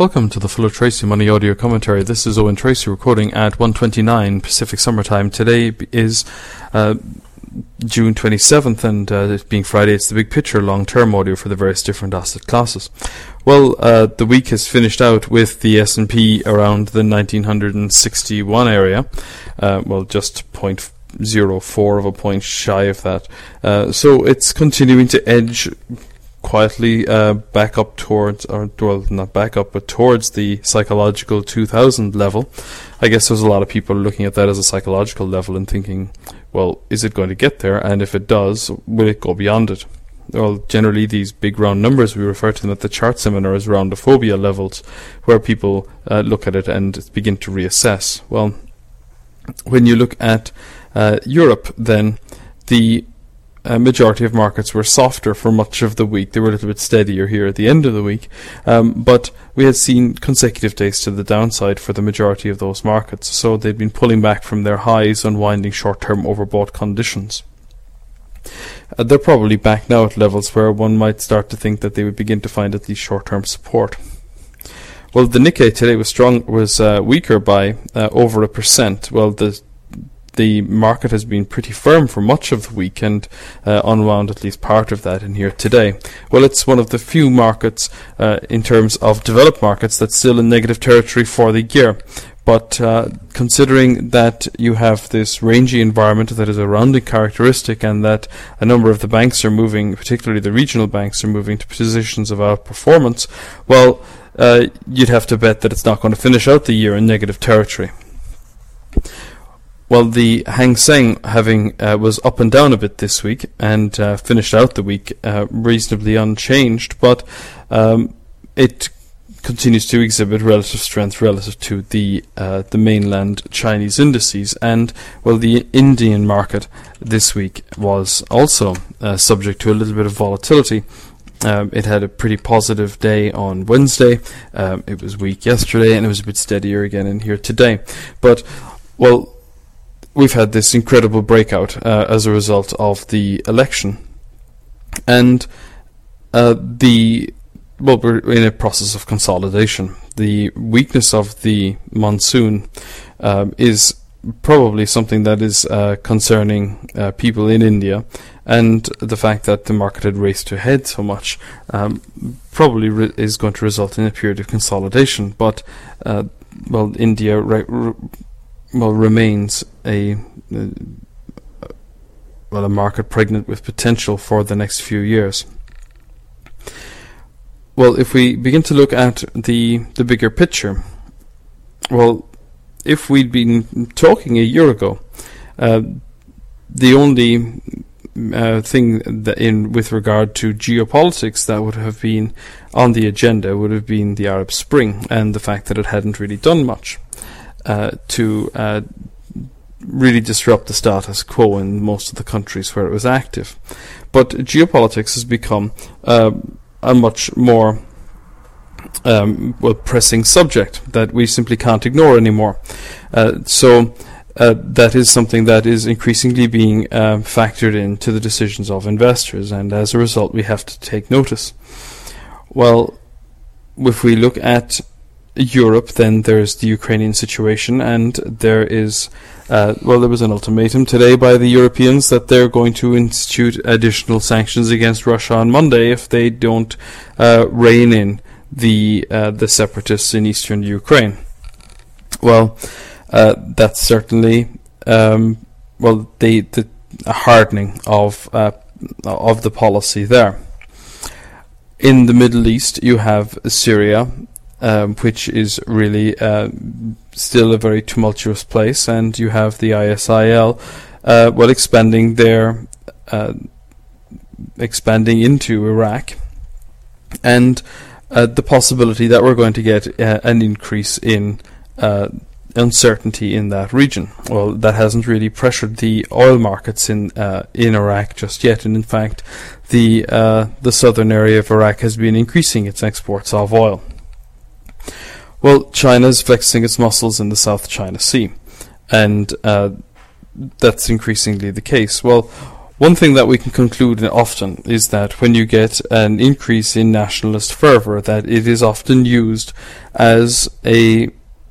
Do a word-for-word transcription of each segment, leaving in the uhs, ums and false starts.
Welcome to the Fuller Tracy Money Audio Commentary. This is Owen Tracy recording at one twenty-nine Pacific Summer Time. Today is uh, June twenty-seventh, and uh, it being Friday, it's the big picture long-term audio for the various different asset classes. Well, uh, the week has finished out with the S and P around the nineteen sixty-one area. Uh, well, just zero point zero four of a point shy of that. Uh, so it's continuing to edge quietly uh, back up towards, or well, not back up, but towards the psychological two thousand level. I guess there's a lot of people looking at that as a psychological level and thinking, well, is it going to get there? And if it does, will it go beyond it? Well, generally these big round numbers, we refer to them at the chart seminar as roundophobia levels, where people uh, look at it and begin to reassess. Well, when you look at uh, Europe, then the Uh, majority of markets were softer for much of the week. They were a little bit steadier here at the end of the week, um, but we had seen consecutive days to the downside for the majority of those markets, so they'd been pulling back from their highs, unwinding short-term overbought conditions. Uh, they're probably back now at levels where one might start to think that they would begin to find at least short-term support. Well, the Nikkei today was strong, was uh, weaker by uh, over a percent. Well, the The market has been pretty firm for much of the week and uh, unwound at least part of that in here today. Well, it's one of the few markets uh, in terms of developed markets that's still in negative territory for the year. But uh, considering that you have this rangy environment that is a rounding characteristic, and that a number of the banks are moving, particularly the regional banks, are moving to positions of outperformance, well, uh, you'd have to bet that it's not going to finish out the year in negative territory. Well, the Hang Seng having uh, was up and down a bit this week and uh, finished out the week uh, reasonably unchanged, but um, it continues to exhibit relative strength relative to the uh, the mainland Chinese indices. And well, the Indian market this week was also uh, subject to a little bit of volatility. Um, it had a pretty positive day on Wednesday. Um, it was weak yesterday, and it was a bit steadier again in here today. But well, we've had this incredible breakout uh, as a result of the election, and uh, the well, we're in a process of consolidation. The weakness of the monsoon um, is probably something that is uh, concerning uh, people in India, and the fact that the market had raced ahead so much um, probably re- is going to result in a period of consolidation. But uh, well, India Re- re- well remains a uh, well a market pregnant with potential for the next few years. Well, if we begin to look at the the bigger picture, well, if we'd been talking a year ago, uh, the only uh, thing that in with regard to geopolitics that would have been on the agenda would have been the Arab Spring, and the fact that it hadn't really done much Uh, to uh, really disrupt the status quo in most of the countries where it was active. But geopolitics has become uh, a much more um, well pressing subject that we simply can't ignore anymore. Uh, so uh, that is something that is increasingly being uh, factored into the decisions of investors, and as a result we have to take notice. Well, if we look at Europe, then there's the Ukrainian situation, and there is uh, well there was an ultimatum today by the Europeans that they're going to institute additional sanctions against Russia on Monday if they don't uh, rein in the uh, the separatists in eastern Ukraine. Well, uh, that's certainly um, well the the hardening of uh, of the policy there. In the Middle East, you have Syria, Um, which is really uh, still a very tumultuous place, and you have the I S I L, uh, well, expanding their uh, expanding into Iraq, and uh, the possibility that we're going to get uh, an increase in uh, uncertainty in that region. Well, that hasn't really pressured the oil markets in uh, in Iraq just yet, and in fact, the uh, the southern area of Iraq has been increasing its exports of oil. Well, China is flexing its muscles in the South China Sea, and uh, that's increasingly the case. Well, one thing that we can conclude often is that when you get an increase in nationalist fervour, that it is often used as a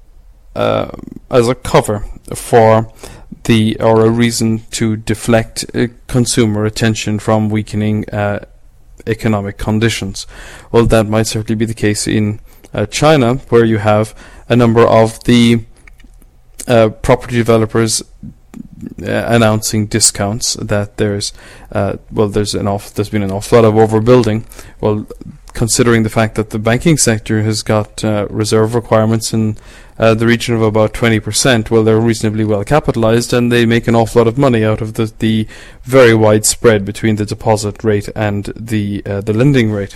uh, as a cover for the or a reason to deflect uh, consumer attention from weakening uh, economic conditions. Well, that might certainly be the case in uh, China, where you have a number of the uh, property developers Uh, announcing discounts, that there's uh, well there's an awful, there's been an awful lot of overbuilding. Well, considering the fact that the banking sector has got uh, reserve requirements in uh, the region of about twenty percent, well, they're reasonably well capitalized, and they make an awful lot of money out of the, the very wide spread between the deposit rate and the uh, the lending rate.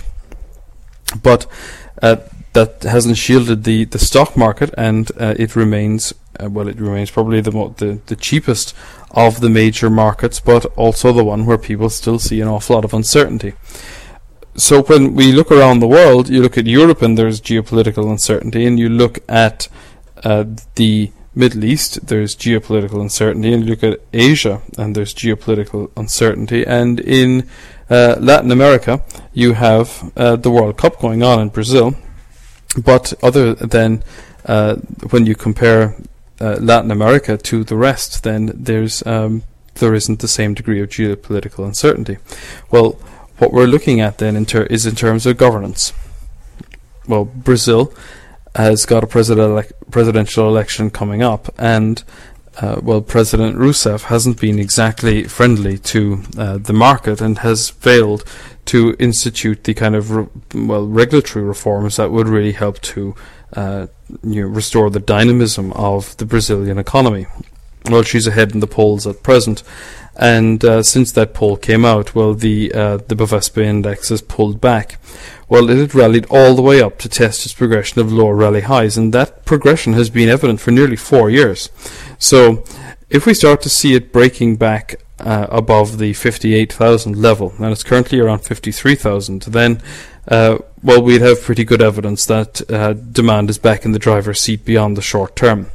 But uh, that hasn't shielded the, the stock market, and uh, it remains Uh, well, it remains probably the, mo- the the cheapest of the major markets, but also the one where people still see an awful lot of uncertainty. So when we look around the world, you look at Europe and there's geopolitical uncertainty, and you look at uh, the Middle East, there's geopolitical uncertainty, and you look at Asia and there's geopolitical uncertainty, and in uh, Latin America you have uh, the World Cup going on in Brazil. But other than uh, when you compare Uh, Latin America to the rest, then there's um, there isn't the same degree of geopolitical uncertainty. Well, what we're looking at then in ter- is in terms of governance. Well, Brazil has got a president ele- presidential election coming up, and uh, well, President Rousseff hasn't been exactly friendly to uh, the market, and has failed to institute the kind of re- well regulatory reforms that would really help to Uh, you know, restore the dynamism of the Brazilian economy. Well, she's ahead in the polls at present, and uh, since that poll came out, well, the uh, the Bovespa index has pulled back. Well, it had rallied all the way up to test its progression of lower rally highs, and that progression has been evident for nearly four years. So, if we start to see it breaking back uh, above the fifty-eight thousand level, and it's currently around fifty-three thousand, then Uh, well, we'd have pretty good evidence that uh, demand is back in the driver's seat beyond the short term.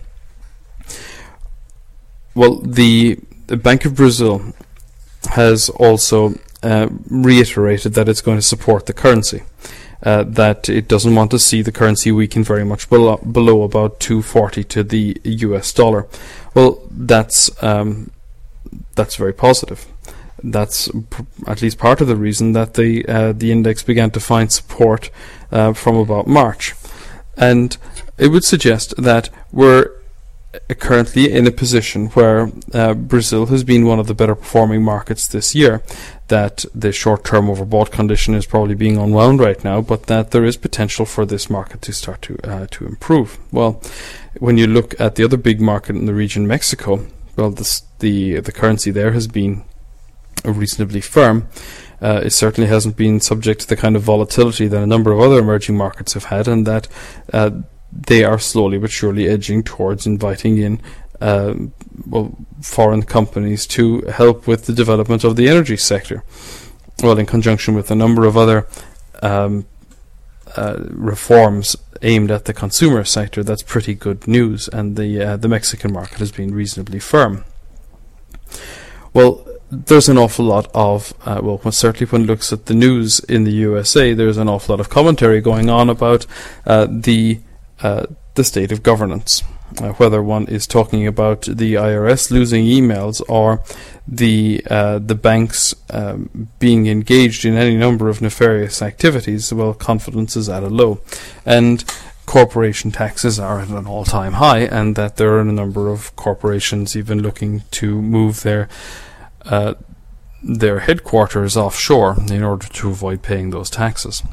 Well, the, the Bank of Brazil has also uh, reiterated that it's going to support the currency, uh, that it doesn't want to see the currency weaken very much below, below about two forty to the U S dollar. Well, that's um, that's very positive. That's pr- at least part of the reason that the uh, the index began to find support uh, from about March, and it would suggest that we're currently in a position where uh, Brazil has been one of the better performing markets this year, that the short-term overbought condition is probably being unwound right now, but that there is potential for this market to start to uh, to improve. Well, when you look at the other big market in the region, Mexico, well, this, the the currency there has been reasonably firm. Uh, it certainly hasn't been subject to the kind of volatility that a number of other emerging markets have had, and that uh, they are slowly but surely edging towards inviting in uh, well, foreign companies to help with the development of the energy sector. Well, in conjunction with a number of other um, uh, reforms aimed at the consumer sector, that's pretty good news, and the uh, the Mexican market has been reasonably firm. Well, there's an awful lot of, uh, well, certainly when it looks at the news in the U S A, there's an awful lot of commentary going on about uh, the uh, the state of governance, uh, whether one is talking about the I R S losing emails or the uh, the banks um, being engaged in any number of nefarious activities. Well, confidence is at a low, and corporation taxes are at an all-time high, and that there are a number of corporations even looking to move their Uh, their headquarters offshore in order to avoid paying those taxes.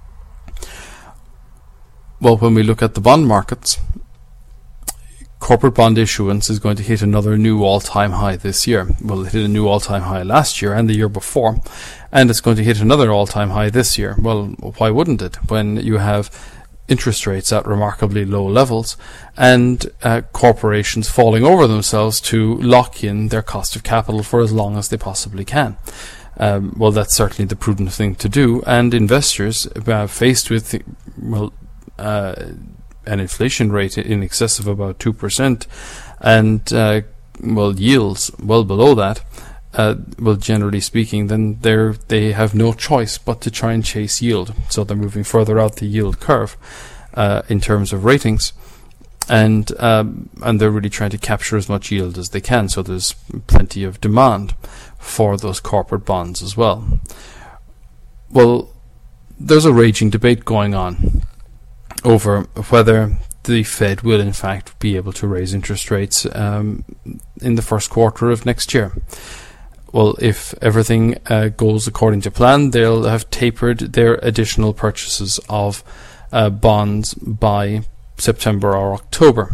Well, when we look at the bond markets, corporate bond issuance is going to hit another new all-time high this year. Well, it hit a new all-time high last year and the year before, and it's going to hit another all-time high this year. Well, why wouldn't it, when you have interest rates at remarkably low levels, and uh, corporations falling over themselves to lock in their cost of capital for as long as they possibly can? Um, well, that's certainly the prudent thing to do, and investors uh, faced with well uh, an inflation rate in excess of about two percent and uh, well yields well below that, uh, well, generally speaking, then they're they have no choice but to try and chase yield. So they're moving further out the yield curve uh, in terms of ratings, and um, and they're really trying to capture as much yield as they can. So there's plenty of demand for those corporate bonds as well. Well, there's a raging debate going on over whether the Fed will in fact be able to raise interest rates um, in the first quarter of next year. Well, if everything uh, goes according to plan, they'll have tapered their additional purchases of uh, bonds by September or October.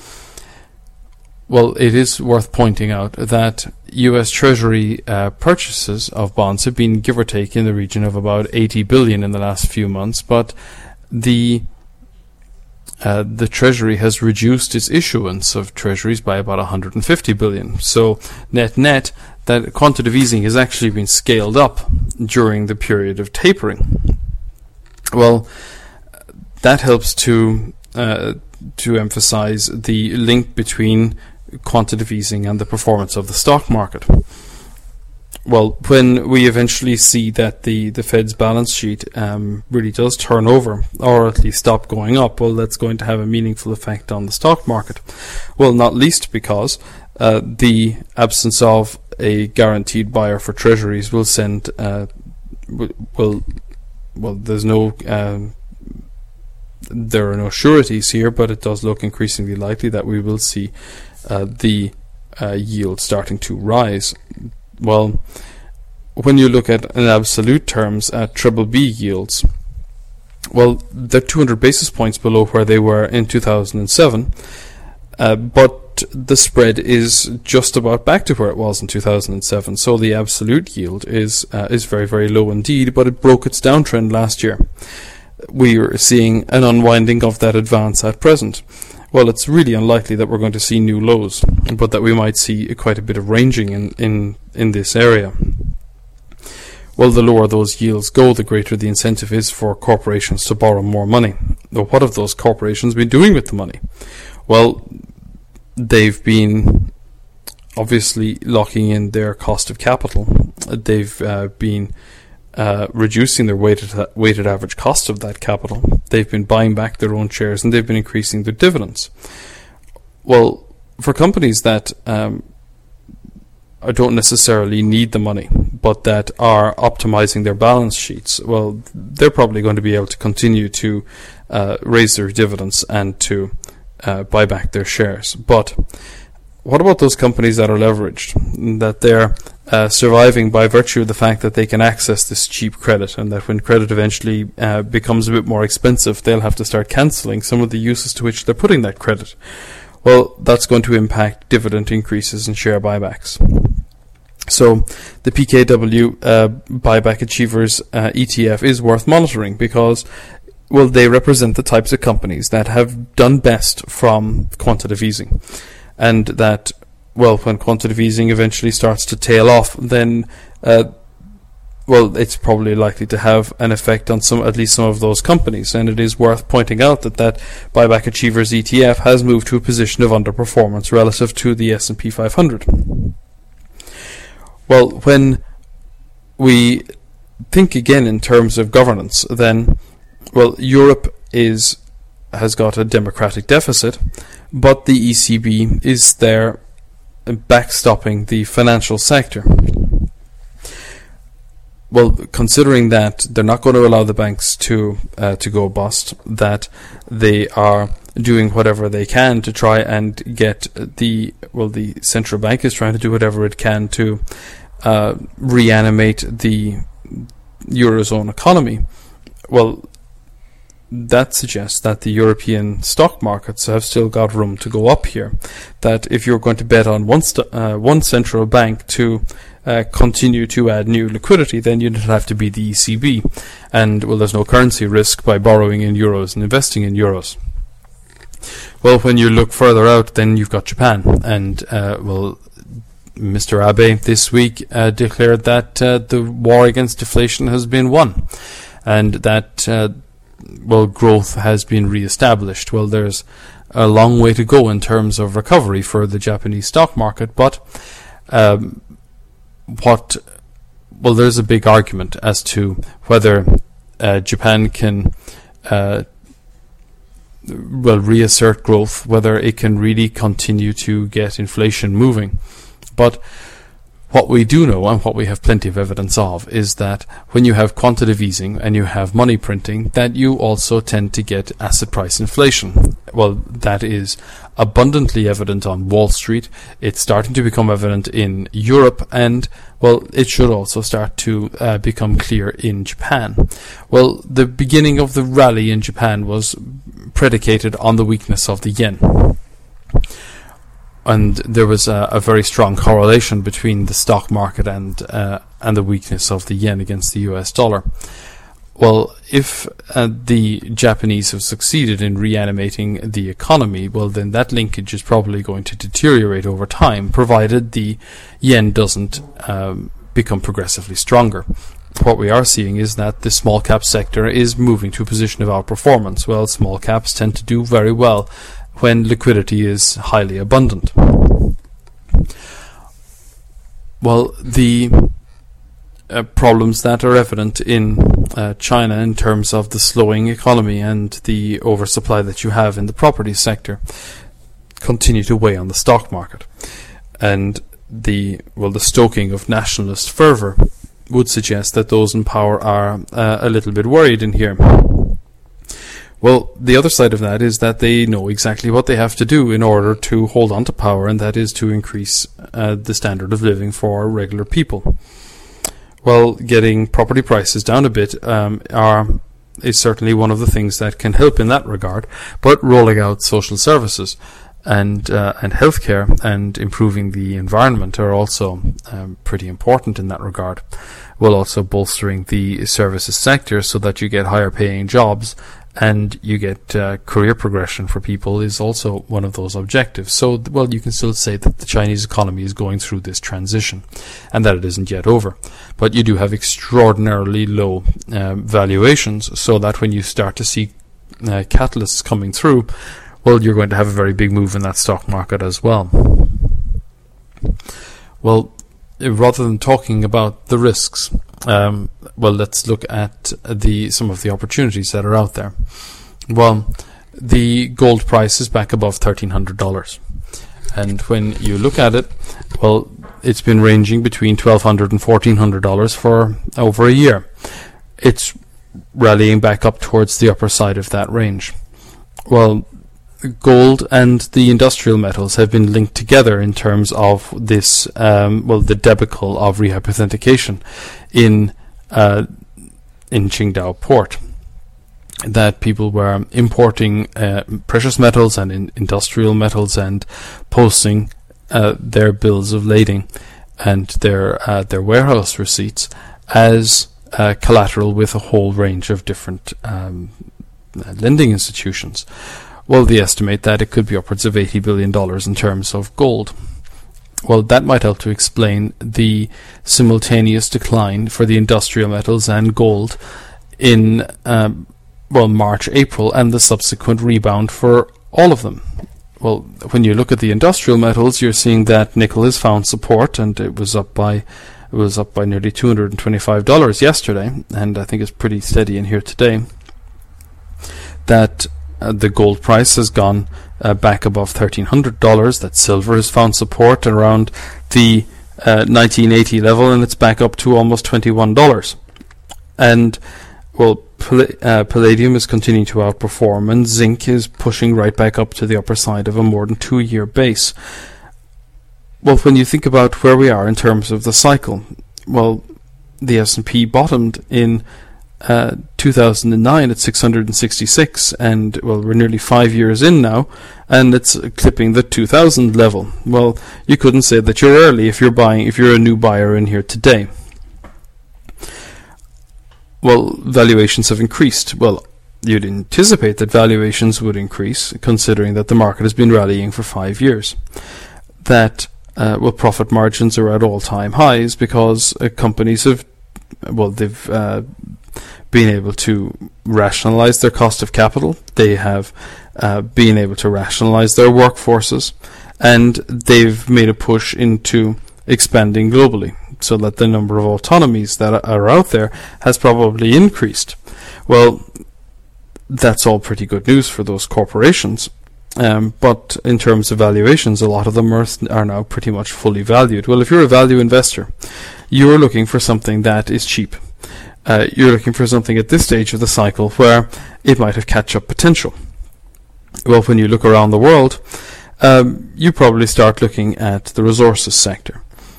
Well, it is worth pointing out that U S Treasury uh, purchases of bonds have been, give or take, in the region of about eighty billion in the last few months, but the uh, the Treasury has reduced its issuance of Treasuries by about one hundred fifty billion. So net net, that quantitative easing has actually been scaled up during the period of tapering. Well, that helps to uh, to emphasize the link between quantitative easing and the performance of the stock market. Well, when we eventually see that the, the Fed's balance sheet um, really does turn over, or at least stop going up, well, that's going to have a meaningful effect on the stock market. Well, not least because uh, the absence of a guaranteed buyer for treasuries will send, uh, will, well, there's no, um, there are no sureties here, but it does look increasingly likely that we will see uh, the uh, yield starting to rise. Well, when you look at in absolute terms at triple B yields, well, they're two hundred basis points below where they were in two thousand seven, uh, but the spread is just about back to where it was in two thousand seven. So the absolute yield is uh, is very, very low indeed, but it broke its downtrend last year. We are seeing an unwinding of that advance at present. Well, it's really unlikely that we're going to see new lows, but that we might see quite a bit of ranging in, in, in this area. Well, the lower those yields go, the greater the incentive is for corporations to borrow more money. Now, what have those corporations been doing with the money? Well, they've been obviously locking in their cost of capital. They've uh, been Uh, reducing their weighted weighted average cost of that capital. They've been buying back their own shares, and they've been increasing their dividends. Well, for companies that um, don't necessarily need the money, but that are optimizing their balance sheets, well, they're probably going to be able to continue to uh, raise their dividends and to uh, buy back their shares. But what about those companies that are leveraged, that they're uh, surviving by virtue of the fact that they can access this cheap credit, and that when credit eventually uh, becomes a bit more expensive, they'll have to start cancelling some of the uses to which they're putting that credit? Well, that's going to impact dividend increases and share buybacks. So the P K W uh, Buyback Achievers uh, E T F is worth monitoring because, well, they represent the types of companies that have done best from quantitative easing. And that, well, when quantitative easing eventually starts to tail off, then, uh, well, it's probably likely to have an effect on some, at least some of those companies. And it is worth pointing out that that Buyback Achievers E T F has moved to a position of underperformance relative to the S and P five hundred. Well, when we think again in terms of governance, then, well, Europe is has got a democratic deficit, but the E C B is there backstopping the financial sector. Well, considering that they're not going to allow the banks to uh, to go bust, that they are doing whatever they can to try and get the, well, the central bank is trying to do whatever it can to uh, reanimate the Eurozone economy. Well, that suggests that the European stock markets have still got room to go up here. That if you're going to bet on one st- uh, one central bank to uh, continue to add new liquidity, then you'd have to be the E C B. And, well, there's no currency risk by borrowing in euros and investing in euros. Well, when you look further out, then you've got Japan. And, uh, well, Mister Abe this week uh, declared that uh, the war against deflation has been won. And that uh, well, growth has been re-established. Well, there's a long way to go in terms of recovery for the Japanese stock market, but um, what, well, there's a big argument as to whether uh, Japan can uh, well reassert growth, whether it can really continue to get inflation moving. But what we do know, and what we have plenty of evidence of, is that when you have quantitative easing and you have money printing, that you also tend to get asset price inflation. Well, that is abundantly evident on Wall Street. It's starting to become evident in Europe, and, well, it should also start to uh, become clear in Japan. Well, the beginning of the rally in Japan was predicated on the weakness of the yen. And there was a, a very strong correlation between the stock market and uh, and the weakness of the yen against the U S dollar. Well, if uh, the Japanese have succeeded in reanimating the economy, well, then that linkage is probably going to deteriorate over time, provided the yen doesn't um, become progressively stronger. What we are seeing is that the small cap sector is moving to a position of outperformance. Well, small caps tend to do very well when liquidity is highly abundant. Well, the uh, problems that are evident in uh, China in terms of the slowing economy and the oversupply that you have in the property sector continue to weigh on the stock market. And the well, the stoking of nationalist fervour would suggest that those in power are uh, a little bit worried in here. Well, the other side of that is that they know exactly what they have to do in order to hold on to power, and that is to increase uh, the standard of living for regular people. Well, getting property prices down a bit um, are is certainly one of the things that can help in that regard, but rolling out social services and uh, and healthcare and improving the environment are also um, pretty important in that regard. Well, also bolstering the services sector so that you get higher paying jobs and you get uh, career progression for people is also one of those objectives. So, well, you can still say that the Chinese economy is going through this transition and that it isn't yet over. But you do have extraordinarily low uh, valuations, so that when you start to see uh, catalysts coming through, well, you're going to have a very big move in that stock market as well. Well, rather than talking about the risks, um, well, let's look at the some of the opportunities that are out there. Well, the gold price is back above thirteen hundred dollars, and when you look at it, well, it's been ranging between twelve hundred dollars and fourteen hundred dollars for over a year. It's rallying back up towards the upper side of that range. Well, gold and the industrial metals have been linked together in terms of this, um, well, the debacle of rehypothecation in uh, in Qingdao port. That people were importing uh, precious metals and in industrial metals and posting uh, their bills of lading and their uh, their warehouse receipts as uh, collateral with a whole range of different um, lending institutions. Well, they estimate that it could be upwards of eighty billion dollars in terms of gold. Well, that might help to explain the simultaneous decline for the industrial metals and gold in um, well, March, April, and the subsequent rebound for all of them. Well, when you look at the industrial metals, you're seeing that nickel has found support, and it was up by it was up by nearly two hundred twenty-five dollars yesterday, and I think it's pretty steady in here today. That uh, the gold price has gone uh, back above thirteen hundred dollars. That silver has found support around the uh, nineteen eighty level, and it's back up to almost twenty-one dollars. And well, pal- uh, palladium is continuing to outperform, and zinc is pushing right back up to the upper side of a more than two-year base. Well, when you think about where we are in terms of the cycle, well, the S and P bottomed in uh, two thousand nine at six hundred sixty-six, and well, we're nearly five years in now, and it's clipping the two thousand level. Well, you couldn't say that you're early if you're buying, if you're a new buyer in here today. Well, valuations have increased. Well, you'd anticipate that valuations would increase, considering that the market has been rallying for five years. That, uh, well, profit margins are at all-time highs because uh, companies have, well, they've uh, been able to rationalize their cost of capital. They have uh, been able to rationalize their workforces, and they've made a push into expanding globally. so that the number of autonomies that are out there has probably increased. Well, that's all pretty good news for those corporations. Um, but in terms of valuations, a lot of them are, are now pretty much fully valued. Well, if you're a value investor, you're looking for something that is cheap. Uh, you're looking for something at this stage of the cycle where it might have catch-up potential. Well, when you look around the world, um, you probably start looking at the resources sector.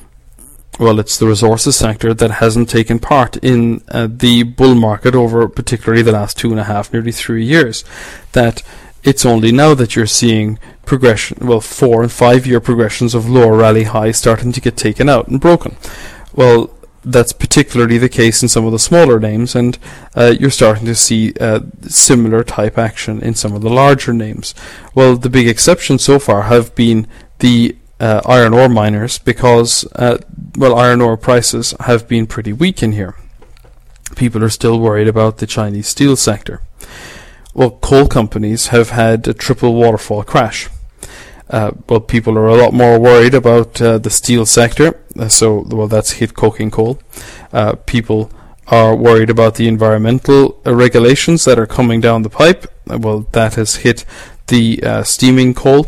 Well, it's the resources sector that hasn't taken part in uh, the bull market over particularly the last two and a half, nearly three years. That it's only now that you're seeing progression, well, four and five year progressions of lower rally highs starting to get taken out and broken. Well, that's particularly the case in some of the smaller names, and uh, you're starting to see uh, similar type action in some of the larger names. Well, the big exceptions so far have been the uh, iron ore miners, because uh, well, iron ore prices have been pretty weak in here. People are still worried about the Chinese steel sector. Well, coal companies have had a triple waterfall crash. Uh, well, people are a lot more worried about uh, the steel sector, uh, so well, that's hit coking coal. Uh, people are worried about the environmental uh, regulations that are coming down the pipe. Uh, well, that has hit the uh, steaming coal,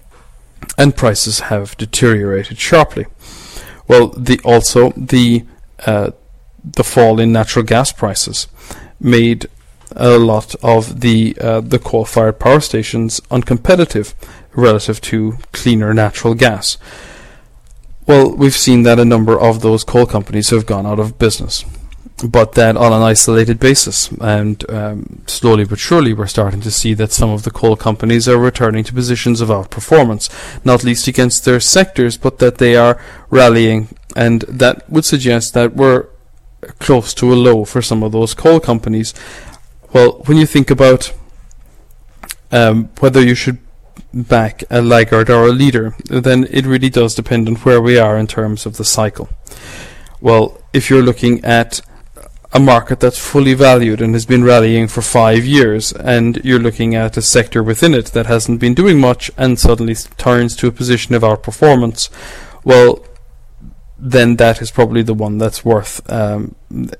and prices have deteriorated sharply. Well, the also the uh, the fall in natural gas prices made a lot of the uh, the coal-fired power stations uncompetitive relative to cleaner natural gas. Well, we've seen that a number of those coal companies have gone out of business, but that on an isolated basis, and um, slowly but surely we're starting to see that some of the coal companies are returning to positions of outperformance, not least against their sectors, but that they are rallying, and that would suggest that we're close to a low for some of those coal companies. Well, when you think about um, whether you should back a laggard or a leader, then it really does depend on where we are in terms of the cycle. Well, if you're looking at a market that's fully valued and has been rallying for five years, and you're looking at a sector within it that hasn't been doing much and suddenly turns to a position of outperformance, well, then that is probably the one that's worth um,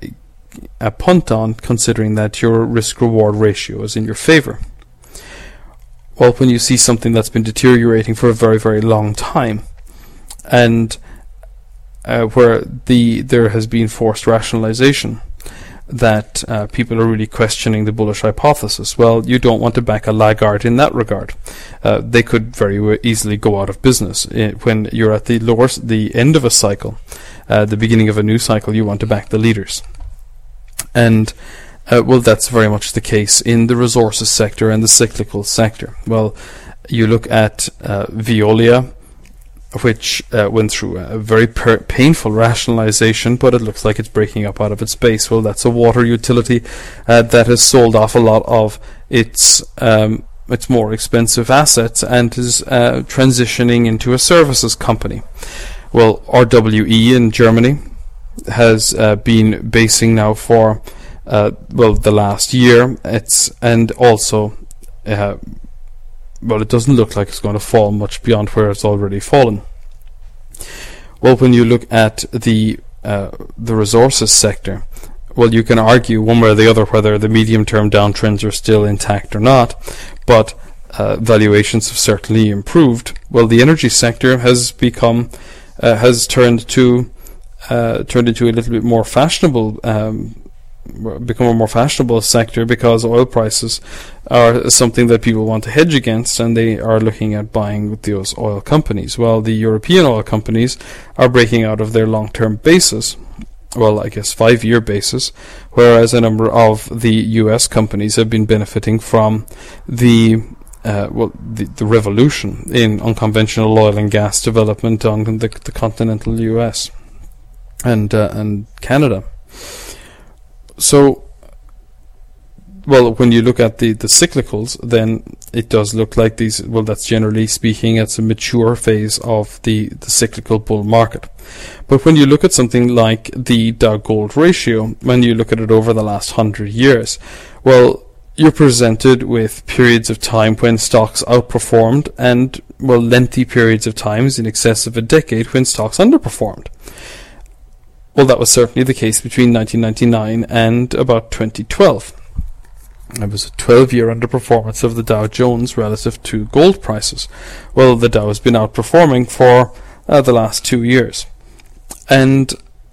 a punt on, considering that your risk-reward ratio is in your favor. Well, when you see something that's been deteriorating for a very, very long time, and uh, where the there has been forced rationalization, that uh, people are really questioning the bullish hypothesis, well, you don't want to back a laggard in that regard. Uh, they could very w- easily go out of business. Uh, when you're at the lower, the end of a cycle, uh, the beginning of a new cycle, you want to back the leaders. And Uh, well, that's very much the case in the resources sector and the cyclical sector. Well, you look at uh, Veolia, which uh, went through a very per- painful rationalization, but it looks like it's breaking up out of its base. Well, that's a water utility uh, that has sold off a lot of its um, its more expensive assets and is uh, transitioning into a services company. Well, R W E in Germany has uh, been basing now for Uh, well, the last year. It's and also, uh, well, it doesn't look like it's going to fall much beyond where it's already fallen. Well, when you look at the uh, the resources sector, well, you can argue one way or the other whether the medium-term downtrends are still intact or not, but uh, valuations have certainly improved. Well, the energy sector has become uh, has turned to uh, turned into a little bit more fashionable. Um, become a more fashionable sector, because oil prices are something that people want to hedge against, and they are looking at buying with those oil companies. Well, the European oil companies are breaking out of their long-term basis, well, I guess five-year basis, whereas a number of the U S companies have been benefiting from the uh, well, the, the revolution in unconventional oil and gas development on the, the continental U S and uh, and Canada. So, well, when you look at the, the cyclicals, then it does look like these, well, that's generally speaking, it's a mature phase of the, the cyclical bull market. But when you look at something like the Dow Gold ratio, when you look at it over the last hundred years, well, you're presented with periods of time when stocks outperformed and, well, lengthy periods of times in excess of a decade when stocks underperformed. Well, that was certainly the case between nineteen ninety-nine and about twenty twelve. It was a twelve-year underperformance of the Dow Jones relative to gold prices. Well, the Dow has been outperforming for uh, the last two years. And,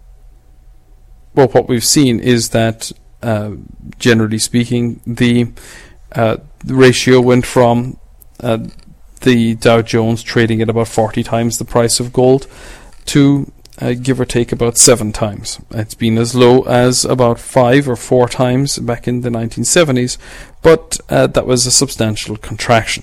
well, what we've seen is that, uh, generally speaking, the, uh, the ratio went from uh, the Dow Jones trading at about forty times the price of gold to Uh, give or take about seven times. It's been as low as about five or four times back in the nineteen seventies, but uh, that was a substantial contraction.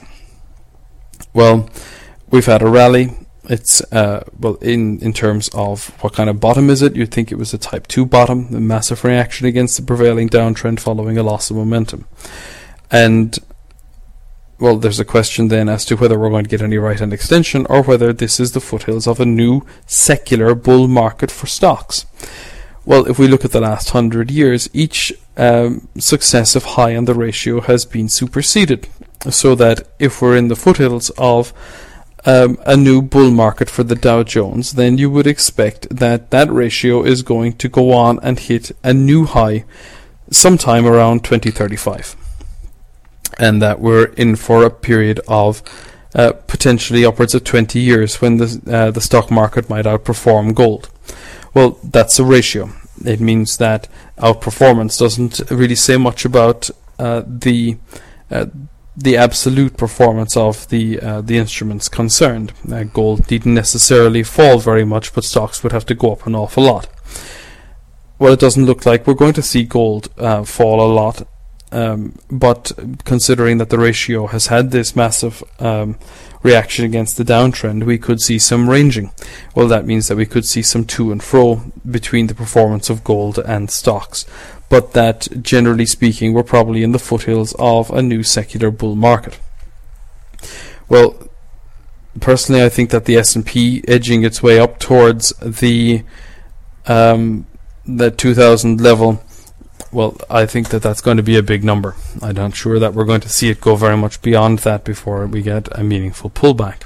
Well, we've had a rally. It's uh, well, in in terms of what kind of bottom is it? You'd think it was a type two bottom, a massive reaction against the prevailing downtrend following a loss of momentum. And well, there's a question then as to whether we're going to get any right-hand extension or whether this is the foothills of a new secular bull market for stocks. Well, if we look at the last hundred years, each um, successive high on the ratio has been superseded, so that if we're in the foothills of um, a new bull market for the Dow Jones, then you would expect that that ratio is going to go on and hit a new high sometime around twenty thirty-five. And that we're in for a period of uh, potentially upwards of twenty years when the uh, the stock market might outperform gold. Well, that's a ratio. It means that outperformance doesn't really say much about uh, the uh, the absolute performance of the uh, the instruments concerned. Uh, gold didn't necessarily fall very much, but stocks would have to go up an awful lot. Well, it doesn't look like we're going to see gold uh, fall a lot. Um, but considering that the ratio has had this massive um, reaction against the downtrend, we could see some ranging. Well, that means that we could see some to and fro between the performance of gold and stocks, but that generally speaking we're probably in the foothills of a new secular bull market. Well, personally I think that the S and P edging its way up towards the um, the two thousand level, well, I think that that's going to be a big number. I'm not sure that we're going to see it go very much beyond that before we get a meaningful pullback.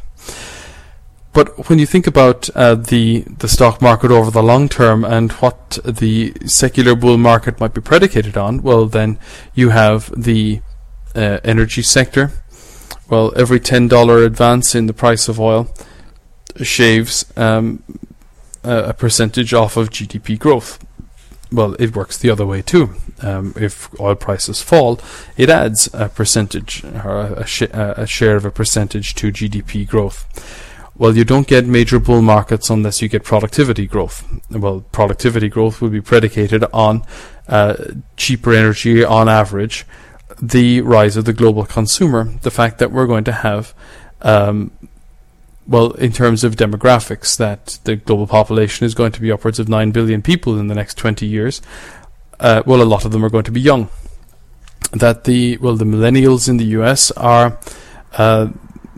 But when you think about uh, the the stock market over the long term and what the secular bull market might be predicated on, well, then you have the uh, energy sector. Well, every ten dollars advance in the price of oil shaves um, a, a percentage off of G D P growth. Well, it works the other way too. Um, if oil prices fall, it adds a percentage or a, a, sh- a share of a percentage to G D P growth. Well, you don't get major bull markets unless you get productivity growth. Well, productivity growth will be predicated on uh, cheaper energy on average, the rise of the global consumer, the fact that we're going to have um, well, in terms of demographics, that the global population is going to be upwards of nine billion people in the next twenty years. Uh, well, a lot of them are going to be young. That the, well, the millennials in the U S are, uh,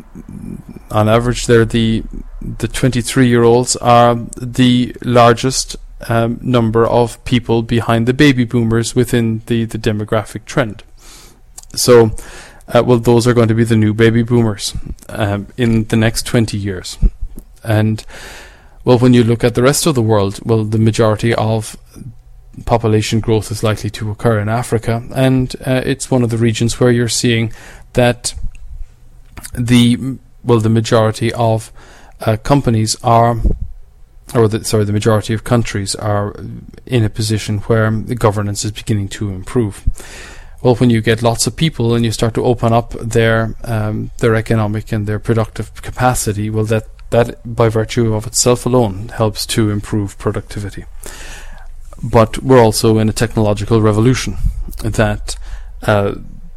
on average, they're the, the twenty-three-year-olds are the largest um, number of people behind the baby boomers within the, the demographic trend. So, Uh, well, those are going to be the new baby boomers um, in the next twenty years. And, well, when you look at the rest of the world, well, the majority of population growth is likely to occur in Africa. And uh, it's one of the regions where you're seeing that the, well, the majority of uh, companies are, or the, sorry, the majority of countries are in a position where the governance is beginning to improve. Well, when you get lots of people and you start to open up their um, their economic and their productive capacity, well, that, that by virtue of itself alone helps to improve productivity. But we're also in a technological revolution that uh,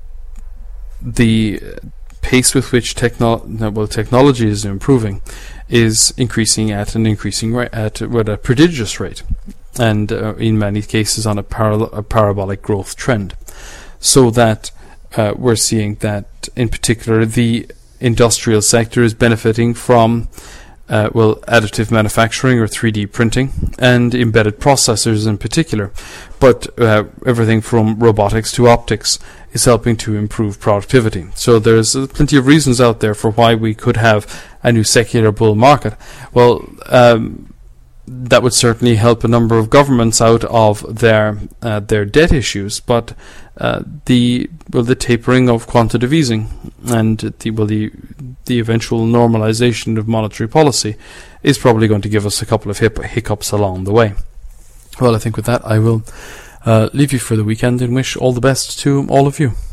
the pace with which techno- well, technology is improving is increasing at an increasing rate, at at a prodigious rate, and uh, in many cases on a, paral- a parabolic growth trend. So that uh, we're seeing that, in particular, the industrial sector is benefiting from, uh, well, additive manufacturing or three D printing and embedded processors in particular. But uh, everything from robotics to optics is helping to improve productivity. So there's uh, plenty of reasons out there for why we could have a new secular bull market. Well, um, that would certainly help a number of governments out of their uh, their debt issues. But uh, the well, the tapering of quantitative easing and the well, the the eventual normalization of monetary policy is probably going to give us a couple of hip- hiccups along the way. Well, I think with that I will uh, leave you for the weekend and wish all the best to all of you.